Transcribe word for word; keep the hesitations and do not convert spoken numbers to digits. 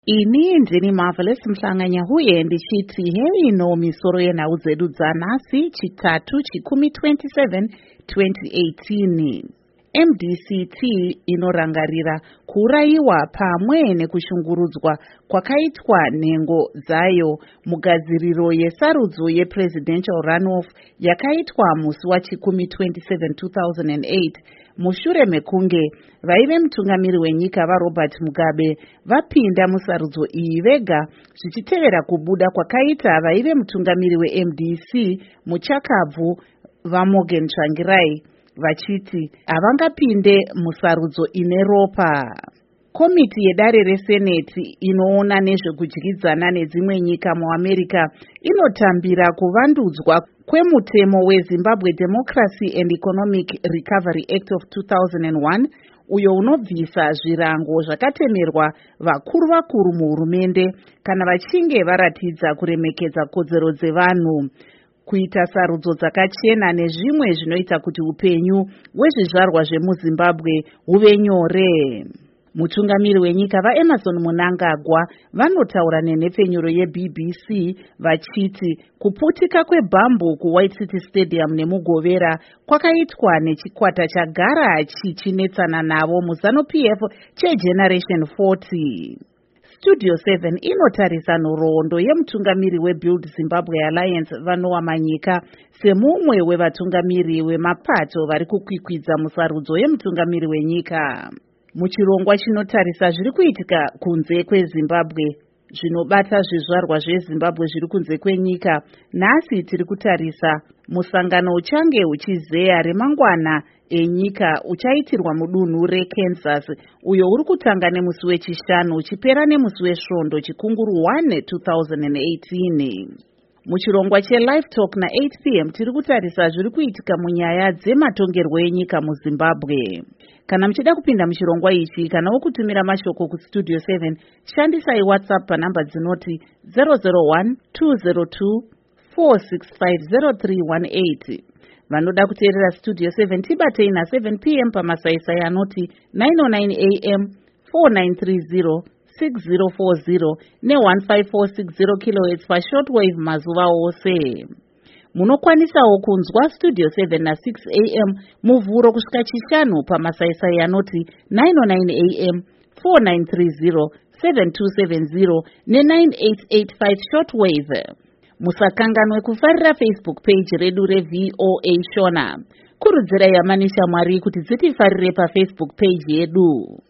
Ini ndini Marvelous Mhlanganya huye ndichiti hei no misoro yenhau dzedu dzanhasi chitatu chikumi twenty-seven twenty eighteen. M D C T inorangarira kuurayiwa pamwe nekushungurudzwa kwakaitwa nhengo dzayo mugadziriro yesarudzo yepresidential runoff yakaitwa musi wachikumi twenty-seven two thousand eight mushure mekunge vaive mutungamiri wenyika vaRobert Mugabe vapinda musarudzo iyi vega zvichitevera kubuda kwakaita vaive mutungamiri weM D C muchakabvu vaMorgan Tsvangirai vachiti havangapinde musarudzo ine ropa. Komiti yedare reseneti inoona nezvekudyidzana nedzimwe nyika muAmerica inotambira kuvandudzwa kwemutemo weZimbabwe Democracy and Economic Recovery Act of two thousand one uyo unobvisa zvirango zvakatemerwa vakuru vakuru muhurumende kana vachinge varatidza kuremekedza kodzero dzevanhu, kuita sarudzo dzakachena nezvimwe zvinoita kuti upenyu hwezvizvarwa zvemuZimbabwe huve nyore. Mutungamiri wenyika vaEmmerson Mnangagwa vanotaura nenhepfenyuro yeB B C vachiti kuputika kwebhambu kuWhite City Stadium nemugovera kwakaitwa nechikwata chagara chichinetsana navo muZanu-P F cheGeneration forty. Studio seven inotarisa nhoroondo yemutungamiri weBuild Zimbabwe Alliance Vanowa Manyika semumwe wevatungamiri wemapato vari kukwikwidza musarudzo yemutungamiri wenyika. Muchirongwa chinotarisa zviri kuitika kunze kweZimbabwe zvinobata zvizvarwa zveZimbabwe zviri kunze kwenyika, nhasi tiri kutarisa musangano uchange uchizeya remangwana enyika uchaitirwa mudunhu reKansas uyo uri kutanga nemusi wechishanu uchipera nemusi wesvondo chikunguru one two thousand eighteen. Muchirongwa cheLive Talk na-eight p m tiri kutarisa zviri kuitika munyaya dzematongerwo enyika muZimbabwe. Kana muchida kupinda muchirongwa ichi kana wokutumira mashoko kuStudio seven, shandisai WhatsApp panhamba dzinoti zero zero one two zero two four six five zero three one eight. Vanoda kuteerera Studio seven tibatei na-seven p m pamasaisai anoti nine oh nine a m four nine three zero six zero four zero ne fifteen forty kilohertz pashortwave mazuva ose. Munokwanisawo kunzwa Studio seven na-six a m muvhuro kusvika chishanu pamasaisai anoti nine oh nine a m four nine three zero seven two seven zero ne nine eight eight five shortwave. Musakanganwe kufarira Facebook page redu reV O A Shona. Kurudzirai Yamanisha Mwari kuti dzitifarire paFacebook page yedu.